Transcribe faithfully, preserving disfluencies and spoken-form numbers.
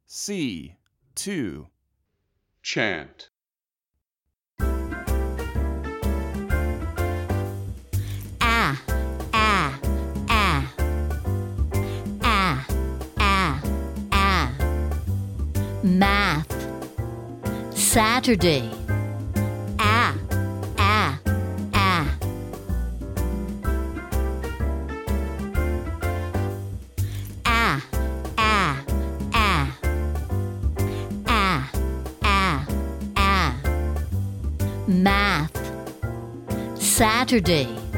C. Two. Chant. A, a, a. A, a, a. Math. Saturday. A, a, a. A, a, a. A, a, a. Math. Saturday.